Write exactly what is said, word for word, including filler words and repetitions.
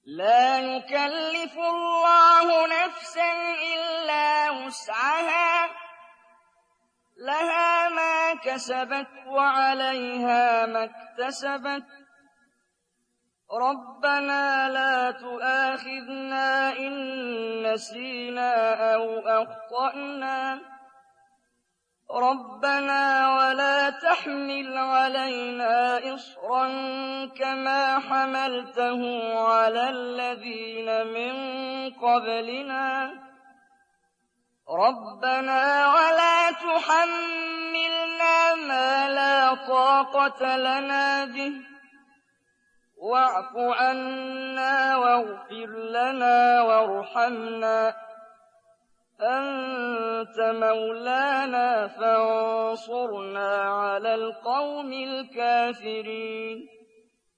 لا يكلف الله نفسا إلا وسعها لها ما كسبت وعليها ما اكتسبت ربنا لا تؤاخذنا إن نسينا أو أخطأنا ربنا ولا تحمل علينا إصرا كما حملته على الذين من قبلنا ربنا ولا تحملنا ما لا طاقة لنا به واعف عنا واغفر لنا وارحمنا أنت مولانا فانصرنا على القوم الكافرين